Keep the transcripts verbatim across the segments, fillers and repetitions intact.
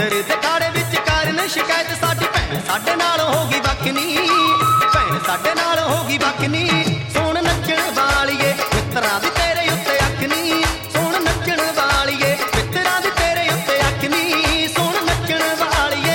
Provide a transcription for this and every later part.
ਮੰਦਰ ਦੇ ਖਾੜੇ ਵਿੱਚ ਕਾਰਨ ਸ਼ਿਕਾਇਤ ਸਾਡੀ ਭੈਣ ਸਾਡੇ ਨਾਲ ਹੋ ਗਈ ਵੱਖ ਨੀ, ਭੈਣ ਸਾਡੇ ਨਾਲ ਹੋ ਗਈ ਵੱਖ ਨੀ। ਸੋਹਣ ਨੱਚਣ ਵਾਲੀਏ ਮਿੱਤਰਾਂ ਦੀ ਤੇਰੇ ਉੱਤੇ ਅੱਖ ਨੀ, ਸੋਹਣ ਨੱਚਣ ਵਾਲੀਏ ਮਿੱਤਰਾਂ ਦੀ ਤੇਰੇ ਉੱਤੇ ਅੱਖ ਨੀ, ਸੋਹਣ ਨੱਚਣ ਵਾਲੀਏ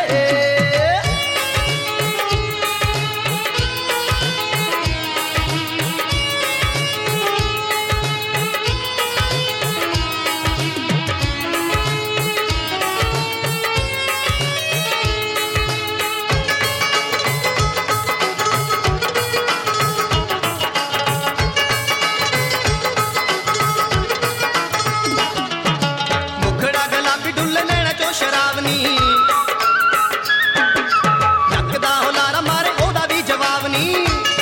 ਸ਼ਰਾਬ ਨੀ, ਨੱਕਦਾ ਹੁਲਾਰਾ ਮਾਰੇ ਉਹਦਾ ਵੀ ਜਵਾਬ ਨੀ।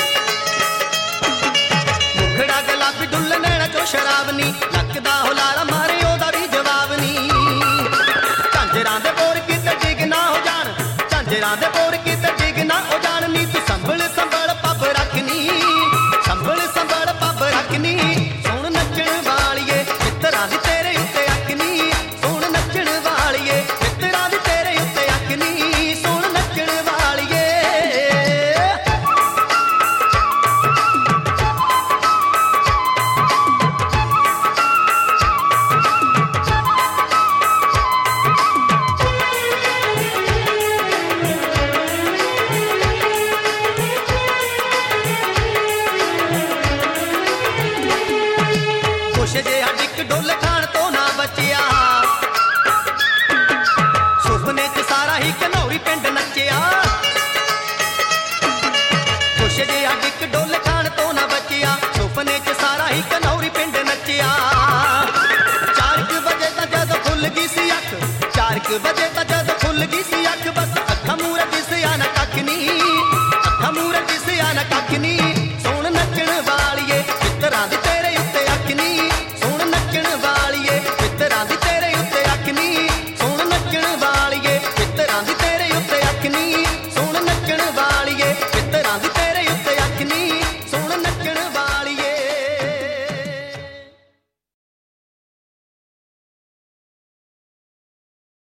ਮੁਖੜਾ ਗੁਲਾਬੀ ਡੁੱਲ ਨੈਣਾ ਚੋਂ ਸ਼ਰਾਬ ਨੀ, ਨੱਕਦਾ ਹੁਲਾਰਾ ਮਾਰੇ ਉਹਦਾ ਵੀ ਜਵਾਬ ਨੀ। ਝਾਂਜਰਾਂ ਦੇ ਬੋਰ ਕਿਤੇ ਡਿੱਗ ਨਾ ਹੋ ਜਾਣ, ਝਾਂਜਰਾਂ ਦੇ ਬੋਰ ਕਿਤੇ ਡਿੱਗ ਨਾ ਹੋ ਜਾਣ ਨੀ। ਤੂੰ ਸੰਭਲ ਸੰਭਲ ਪੱਬ ਰੱਖ ਨੀ, ਸੰਭਲ ਸੰਭਲ ਪੱਬ ਰੱਖ ਨੀ। ਸੋਹਣ ਨੱਚਣ ਵਾਲੀਏ ਮਿੱਤਰਾਂ ਦੀ ਤੇਰੇ ਉੱਤੇ ਅੱਖ ਨੀ, ਸੋਹਣ ਨੱਚਣ ਵਾਲੀਏ ਮਿੱਤਰਾਂ ਦੀ ਤੇਰੇ ਉੱਤੇ ਅੱਖ ਨੀ, ਸੋਹਣ ਨੱਚਣ ਵਾਲੀਏ। ਖੁਸ਼ ਜਿਹਾ ਡਿੱਕ ਡੁੱਲ ਖਾਣ ਤੋਂ ਨਾ ਬਚਿਆ, ਸੁਪਨੇ ਚ ਸਾਰਾ ਹੀ ਘਨੌਰੀ ਪਿੰਡ ਨੱਚਿਆ। ਖੁਸ਼ ਜਿਹਾ ਡਿੱਕ ਡੁੱਲ ਖਾਣ ਤੋਂ ਨਾ ਬਚਿਆ, ਸੁਪਨੇ ਚ ਸਾਰਾ ਹੀ ਘਨੌਰੀ ਪਿੰਡ ਨੱਚਿਆ। ਚਾਰ ਕੁ ਵਜੇ ਤਾਂ ਜਦੋਂ ਖੁੱਲ ਗਈ ਸੀ ਅੱਖ, ਚਾਰ ਕੁ ਵਜੇ ਤਾਂ ਜਦੋਂ ਖੁੱਲ ਗਈ ਸੀ ਅੱਖ